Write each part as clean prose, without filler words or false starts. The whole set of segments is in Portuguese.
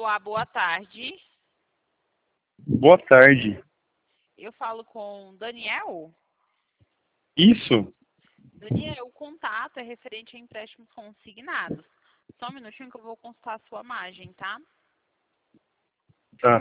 Olá, boa tarde. Boa tarde. Eu falo com Daniel. Isso? Daniel, o contato é referente a empréstimos consignados. Só um minutinho que eu vou consultar a sua margem, tá? Tá.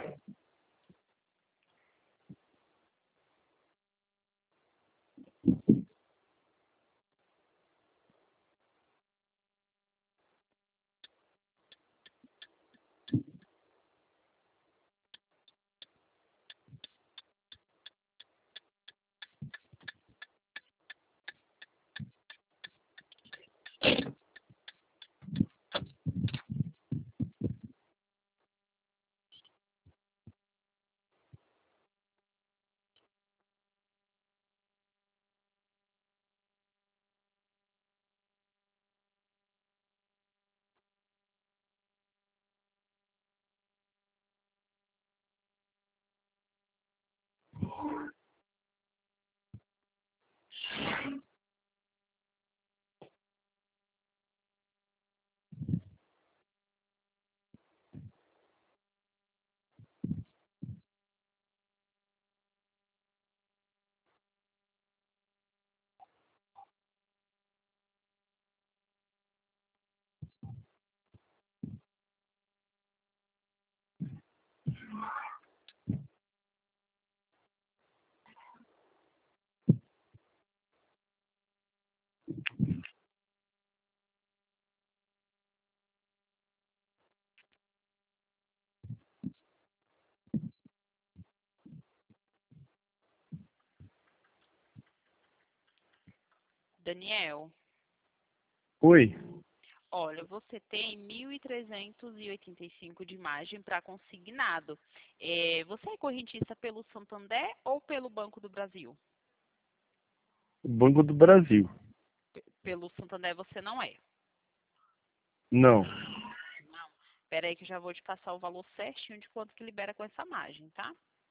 Daniel, Oi. olha, você tem 1.385 de margem para consignado. Você é correntista pelo Santander ou pelo Banco do Brasil? Banco do Brasil. Pelo Santander você não é. Não. Não. Espera aí que eu já vou te passar o valor certinho de quanto que libera com essa margem, tá?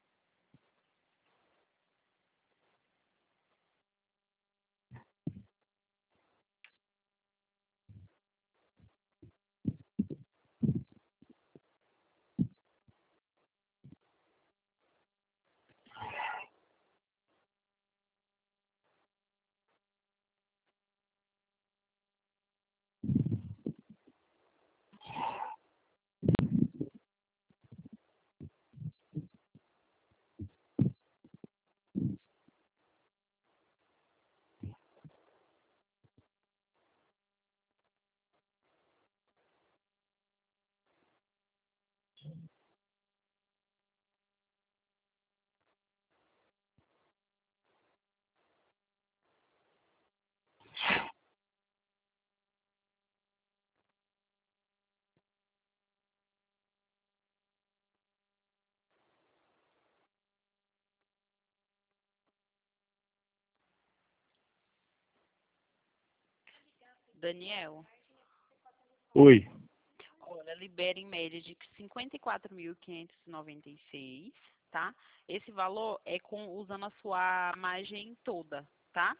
Daniel, Oi. olha, libera em média de 54.596, tá? Esse valor é usando a sua margem toda, tá?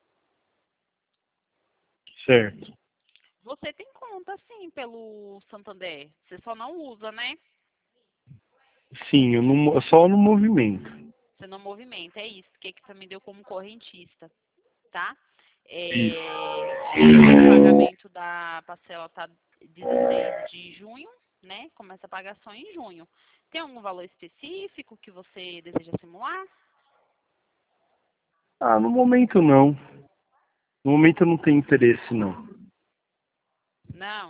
Certo. Você tem conta, sim, pelo Santander. Você só não usa, né? Sim, só no movimento. Você não movimenta, é isso. Que você me deu como correntista, tá? Isso. O pagamento da parcela tá 16 de junho, né? Começa a pagar só em junho. Tem algum valor específico que você deseja simular? Ah, no momento não. No momento eu não tenho interesse, não. Não.